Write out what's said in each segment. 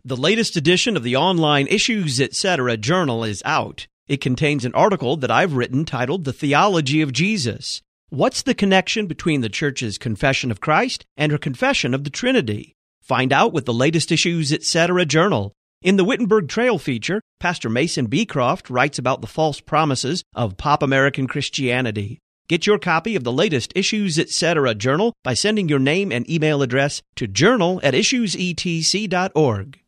The latest edition of the online Issues Etc. journal is out. It contains an article that I've written titled The Theology of Jesus. What's the connection between the Church's Confession of Christ and her Confession of the Trinity? Find out with the latest Issues Etc. journal. In the Wittenberg Trail feature, Pastor Mason Beecroft writes about the false promises of pop American Christianity. Get your copy of the latest Issues Etc. journal by sending your name and email address to journal@issuesetc.org.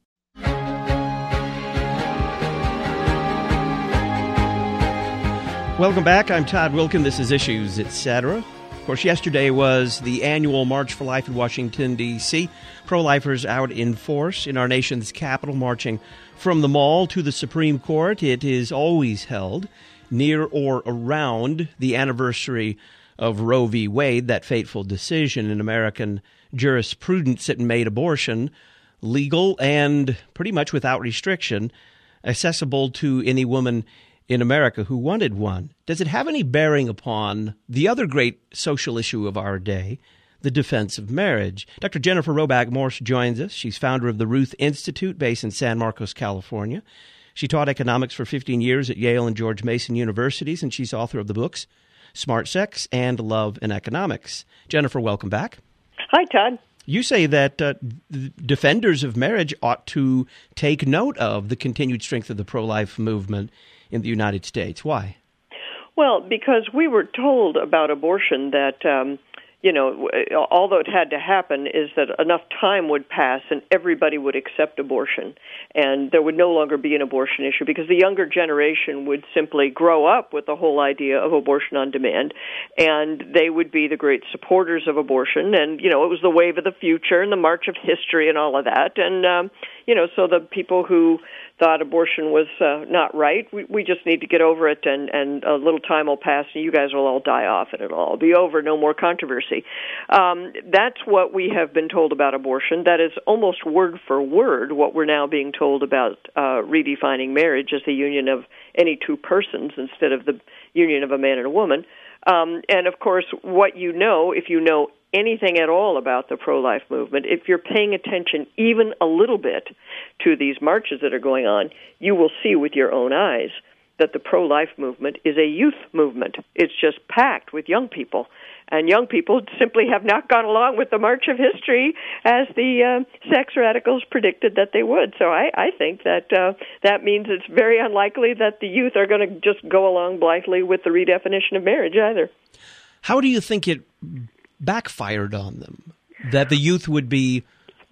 Welcome back. I'm Todd Wilkin. This is Issues Etc. Of course, yesterday was the annual March for Life in Washington, D.C. Pro-lifers out in force in our nation's capital, marching from the mall to the Supreme Court. It is always held near or around the anniversary of Roe v. Wade, that fateful decision in American jurisprudence that made abortion legal and pretty much without restriction, accessible to any woman in America who wanted one. Does it have any bearing upon the other great social issue of our day, the defense of marriage? Dr. Jennifer Roback Morse joins us. She's founder of the Ruth Institute based in San Marcos, California. She taught economics for 15 years at Yale and George Mason Universities, and she's author of the books Smart Sex and Love and Economics. Jennifer, welcome back. Hi, Todd. You say that defenders of marriage ought to take note of the continued strength of the pro-life movement in the United States. Why? Well, because we were told about abortion that, although it had to happen, is that enough time would pass and everybody would accept abortion. And there would no longer be an abortion issue because the younger generation would simply grow up with the whole idea of abortion on demand. And they would be the great supporters of abortion. And, it was the wave of the future and the march of history and all of that. And, so the people who thought abortion was not right, we just need to get over it, and a little time will pass, and you guys will all die off, and it'll all be over, no more controversy. That's what we have been told about abortion. That is almost word for word what we're now being told about redefining marriage as the union of any two persons instead of the union of a man and a woman. And, of course, what you know, if you know anything at all about the pro-life movement, if you're paying attention even a little bit to these marches that are going on, you will see with your own eyes that the pro-life movement is a youth movement. It's just packed with young people. And young people simply have not gone along with the march of history as the sex radicals predicted that they would. So I think that that means it's very unlikely that the youth are going to just go along blithely with the redefinition of marriage either. How do you think it backfired on them, that the youth would be,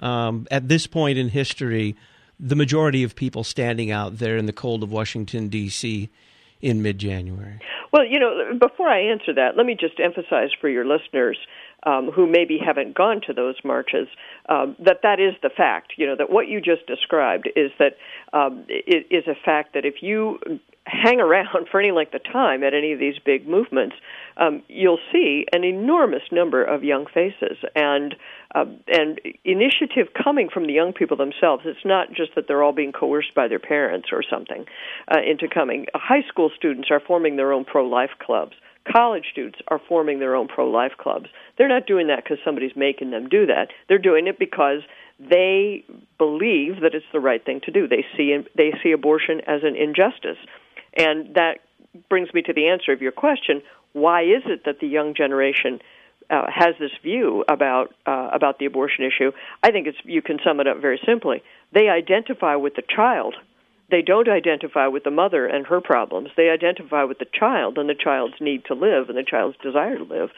at this point in history, the majority of people standing out there in the cold of Washington, D.C. in mid-January? Well, before I answer that, let me just emphasize for your listeners who maybe haven't gone to those marches that is the fact, that what you just described is that it is a fact that if you hang around for any length of time at any of these big movements, you'll see an enormous number of young faces and initiative coming from the young people themselves. It's not just that they're all being coerced by their parents or something into coming. High school students are forming their own pro-life clubs. College students are forming their own pro-life clubs. They're not doing that because somebody's making them do that. They're doing it because they believe that it's the right thing to do. They see abortion as an injustice. And that brings me to the answer of your question. Why is it that the young generation has this view about the abortion issue? I think you can sum it up very simply. They identify with the child. They don't identify with the mother and her problems. They identify with the child and the child's need to live and the child's desire to live.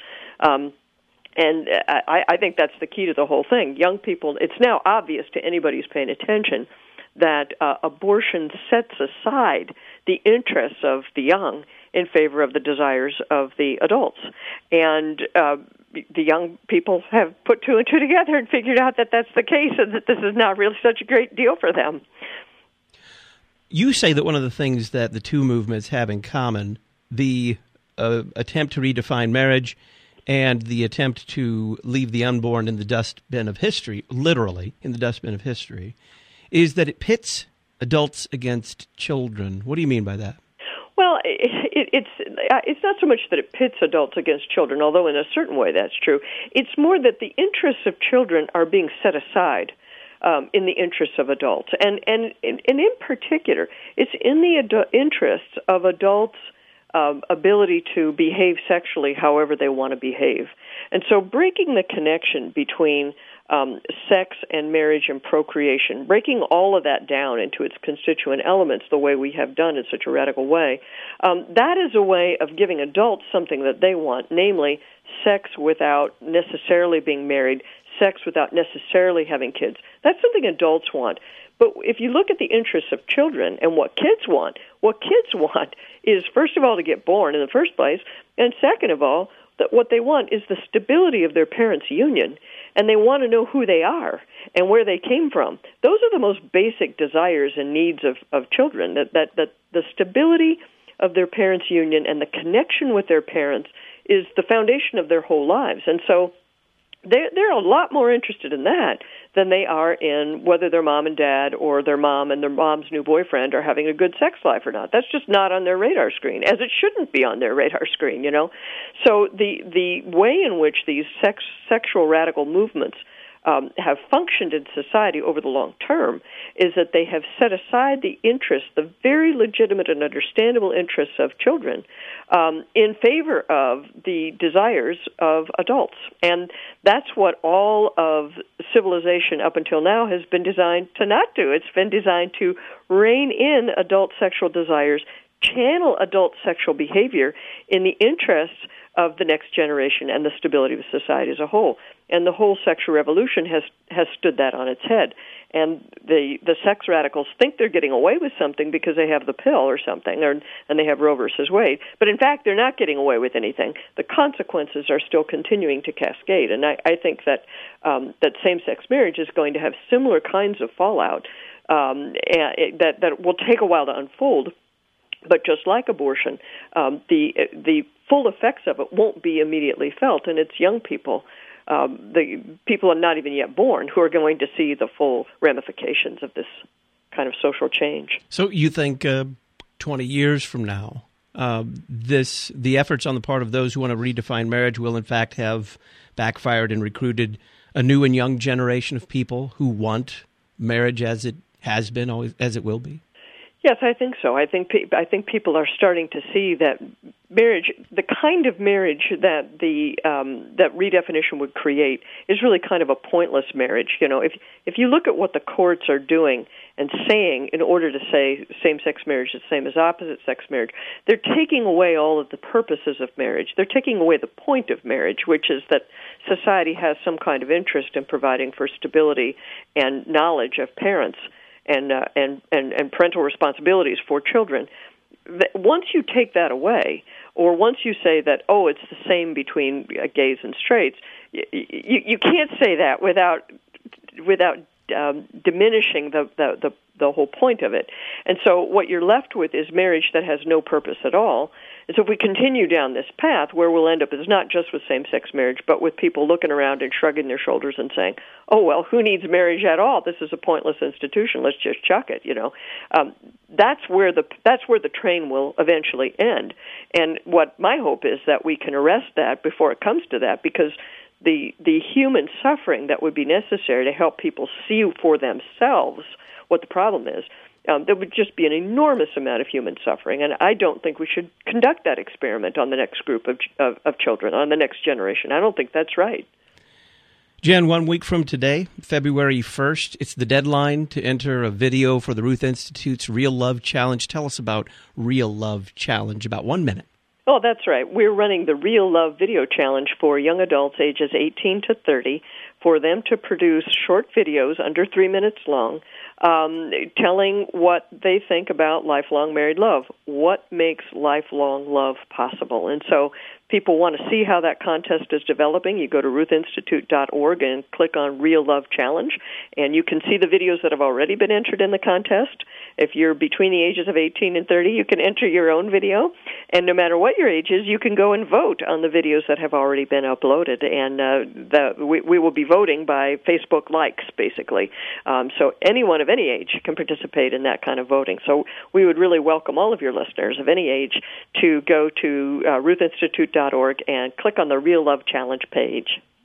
And I think that's the key to the whole thing. Young people, it's now obvious to anybody who's paying attention that abortion sets aside the interests of the young in favor of the desires of the adults. And the young people have put two and two together and figured out that that's the case and that this is not really such a great deal for them. You say that one of the things that the two movements have in common, the attempt to redefine marriage and the attempt to leave the unborn in the dustbin of history, literally in the dustbin of history, is that it pits adults against children. What do you mean by that? Well, it's not so much that it pits adults against children, although in a certain way that's true. It's more that the interests of children are being set aside. in the interests of adults. And in particular, it's in the interests of adults' ability to behave sexually however they want to behave. And so breaking the connection between sex and marriage and procreation, breaking all of that down into its constituent elements the way we have done in such a radical way, that is a way of giving adults something that they want, namely sex without necessarily being married, sex without necessarily having kids. That's something adults want. But if you look at the interests of children and what kids want is, first of all, to get born in the first place, and second of all, that what they want is the stability of their parents' union, and they want to know who they are and where they came from. Those are the most basic desires and needs of children, that the stability of their parents' union and the connection with their parents is the foundation of their whole lives. And so they're a lot more interested in that than they are in whether their mom and dad or their mom and their mom's new boyfriend are having a good sex life or not. That's just not on their radar screen, as it shouldn't be on their radar screen, you know. So the way in which these sexual radical movements have functioned in society over the long term is that they have set aside the interests, the very legitimate and understandable interests of children, in favor of the desires of adults. And that's what all of civilization up until now has been designed to not do. It's been designed to rein in adult sexual desires, channel adult sexual behavior in the interests of the next generation and the stability of society as a whole. And the whole sexual revolution has stood that on its head. And the sex radicals think they're getting away with something because they have the pill or something, and they have Roe versus Wade. But in fact, they're not getting away with anything. The consequences are still continuing to cascade. And I think that that same-sex marriage is going to have similar kinds of fallout that will take a while to unfold. But just like abortion, the full effects of it won't be immediately felt, and it's young people, the people are not even yet born, who are going to see the full ramifications of this kind of social change. So you think 20 years from now, the efforts on the part of those who want to redefine marriage will in fact have backfired and recruited a new and young generation of people who want marriage as it has been, always, as it will be? Yes, I think so. I think people are starting to see that marriage, the kind of marriage that that redefinition would create, is really kind of a pointless marriage. You know, if you look at what the courts are doing and saying in order to say same-sex marriage is the same as opposite-sex marriage, they're taking away all of the purposes of marriage. They're taking away the point of marriage, which is that society has some kind of interest in providing for stability and knowledge of parents and parental responsibilities for children. Once you take that away, or once you say that, oh, it's the same between gays and straights, you can't say that without diminishing the whole point of it. And so what you're left with is marriage that has no purpose at all. And so if we continue down this path, where we'll end up is not just with same-sex marriage, but with people looking around and shrugging their shoulders and saying, oh, well, who needs marriage at all? This is a pointless institution. Let's just chuck it, you know. That's where the train will eventually end. And what my hope is that we can arrest that before it comes to that, because the human suffering that would be necessary to help people see for themselves what the problem is, there would just be an enormous amount of human suffering, and I don't think we should conduct that experiment on the next group of children, on the next generation. I don't think that's right. Jen, 1 week from today, February 1st, it's the deadline to enter a video for the Ruth Institute's Real Love Challenge. Tell us about Real Love Challenge, about 1 minute. Oh, that's right. We're running the Real Love Video Challenge for young adults ages 18 to 30 for them to produce short videos under 3 minutes long, telling what they think about lifelong married love, what makes lifelong love possible. And so people want to see how that contest is developing. You go to ruthinstitute.org and click on Real Love Challenge, and you can see the videos that have already been entered in the contest. If you're between the ages of 18 and 30, you can enter your own video, and no matter what your age is, you can go and vote on the videos that have already been uploaded, and we will be voting by Facebook likes, basically. So anyone of any age can participate in that kind of voting. So we would really welcome all of your listeners of any age to go to ruthinstitute.org and click on the Real Love Challenge page.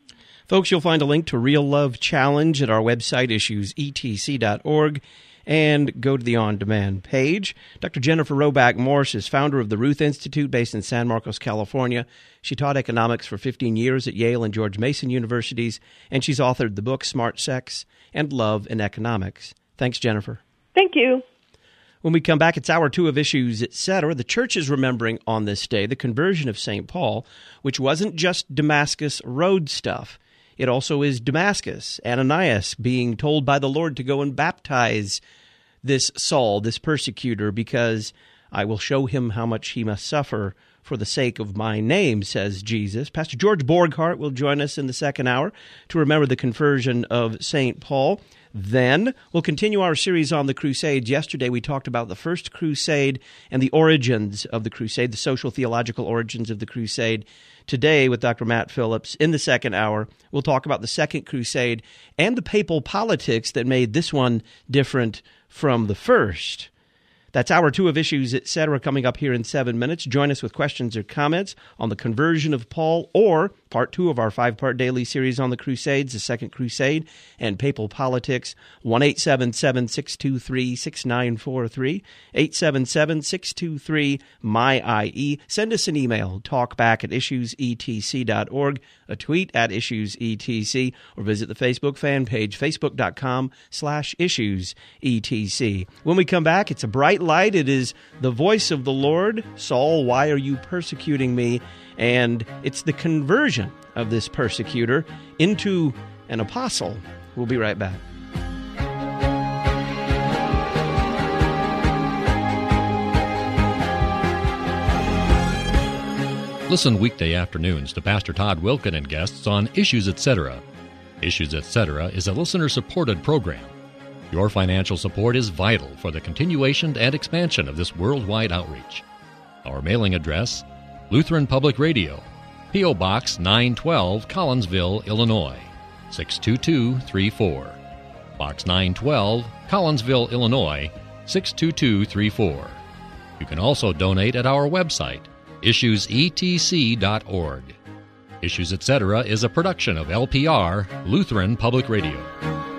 Folks, you'll find a link to Real Love Challenge at our website, issuesetc.org, and go to the on-demand page. Dr. Jennifer Roback Morse is founder of the Ruth Institute based in San Marcos, California. She taught economics for 15 years at Yale and George Mason Universities, and she's authored the book Smart Sex and Love in Economics. Thanks, Jennifer. Thank you. When we come back, it's Hour 2 of Issues, Etc. The church is remembering on this day the conversion of St. Paul, which wasn't just Damascus Road stuff. It also is Damascus, Ananias being told by the Lord to go and baptize this Saul, this persecutor, because I will show him how much he must suffer for the sake of my name, says Jesus. Pastor George Borghardt will join us in the second hour to remember the conversion of St. Paul. Then we'll continue our series on the Crusades. Yesterday we talked about the First Crusade and the origins of the Crusade, the social theological origins of the Crusade. Today, with Dr. Matt Phillips, in the second hour, we'll talk about the Second Crusade and the papal politics that made this one different from the first. That's Hour 2 of Issues, Etc. coming up here in 7 minutes. Join us with questions or comments on the conversion of Paul or Part 2 of our 5-part daily series on the Crusades, the Second Crusade, and papal politics. 1-877-623-6943, 877-623-MY-IE. Send us an email, talkback@issuesetc.org, a tweet at IssuesETC, or visit the Facebook fan page, facebook.com/IssuesETC. When we come back, it's a bright light. It is the voice of the Lord. Saul, why are you persecuting me? And it's the conversion of this persecutor into an apostle. We'll be right back. Listen weekday afternoons to Pastor Todd Wilken and guests on Issues, Etc. Issues, Etc. is a listener-supported program. Your financial support is vital for the continuation and expansion of this worldwide outreach. Our mailing address, Lutheran Public Radio, P.O. Box 912, Collinsville, Illinois, 62234. Box 912, Collinsville, Illinois, 62234. You can also donate at our website, issuesetc.org. Issues, Etc. is a production of LPR, Lutheran Public Radio.